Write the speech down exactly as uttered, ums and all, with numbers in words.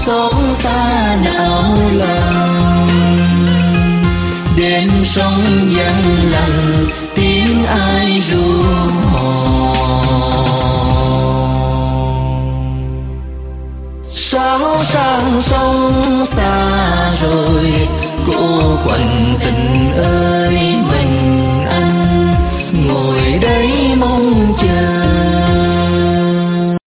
xót xa não lòng. Đêm sông vắng lặng tiếng ai ru hò. Sao sang sông xa rồi cô quạnh tình ơi mình anh, ngồi đây mong